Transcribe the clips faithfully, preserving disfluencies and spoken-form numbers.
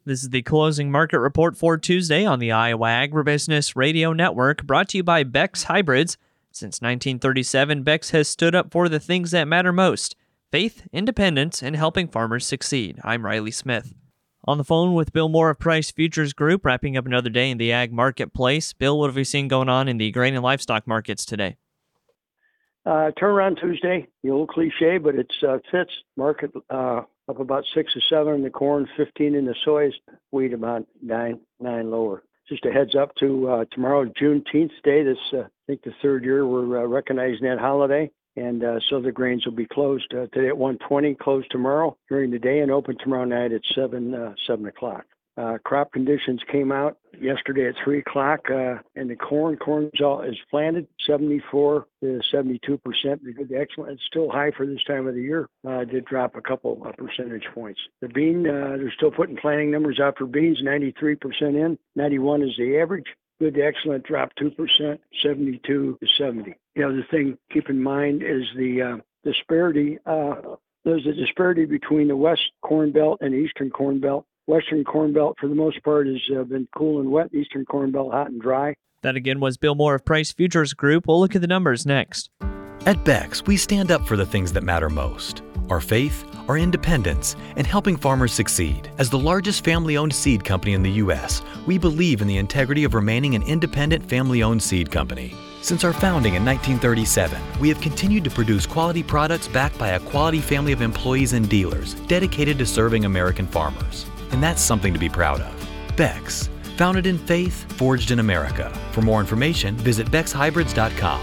This is the closing market report for Tuesday on the Iowa Agribusiness Radio Network, brought to you by Beck's Hybrids. Since nineteen thirty-seven, Beck's has stood up for the things that matter most: faith, independence, and helping farmers succeed. I'm Riley Smith. On the phone with Bill Moore of Price Futures Group, wrapping up another day in the ag marketplace. Bill, what have we seen going on in the grain and livestock markets today? Uh, turnaround Tuesday, the old cliche, but it's uh, fits. Market uh, up about six or seven in the corn, fifteen in the soys, wheat about nine, nine lower. Just a heads up to uh, tomorrow, Juneteenth day. This, uh, I think, the third year we're uh, recognizing that holiday, and uh, so the grains will be closed uh, today at one twenty, closed tomorrow during the day, and open tomorrow night at seven, uh, seven o'clock. Uh, crop conditions came out yesterday at three o'clock, uh, and the corn, corn is, all, is planted seventy-four to seventy-two percent. The excellent, it's still high for this time of the year. Uh, it did drop a couple of percentage points. The bean, uh, they're still putting planting numbers out for beans, ninety-three percent in, ninety-one is the average. Good to excellent drop two percent, seventy-two to seventy. The other thing keep in mind is the uh, disparity. Uh, there's a disparity between the West Corn Belt and Eastern Corn Belt. Western Corn Belt, for the most part, has uh, been cool and wet. Eastern Corn Belt, hot and dry. That again was Bill Moore of Price Futures Group. We'll look at the numbers next. At Beck's, we stand up for the things that matter most: our faith, our independence, and helping farmers succeed. As the largest family-owned seed company in the U S, we believe in the integrity of remaining an independent family-owned seed company. Since our founding in nineteen thirty-seven, we have continued to produce quality products backed by a quality family of employees and dealers dedicated to serving American farmers. And that's something to be proud of. Beck's, founded in faith, forged in America. For more information, visit becks hybrids dot com.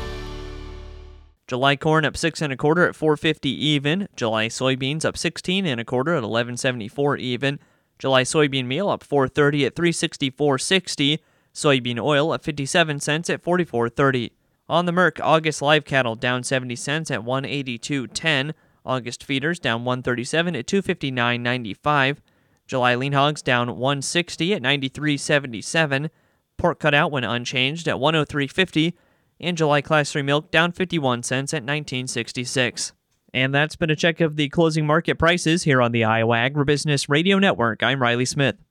July corn up six and a quarter at four fifty even. July soybeans up sixteen and a quarter at eleven seventy-four even. July soybean meal up four thirty at three sixty-four sixty. Soybean oil up fifty-seven cents at forty-four thirty. On the Merck, August live cattle down seventy cents at one eighty-two ten. August feeders down one thirty-seven at two fifty-nine ninety-five. July lean hogs down one sixty at ninety-three seventy-seven. Pork cutout went unchanged at one oh three fifty. And July class three milk down fifty-one cents at nineteen sixty-six. And that's been a check of the closing market prices here on the Iowa Agribusiness Radio Network. I'm Riley Smith.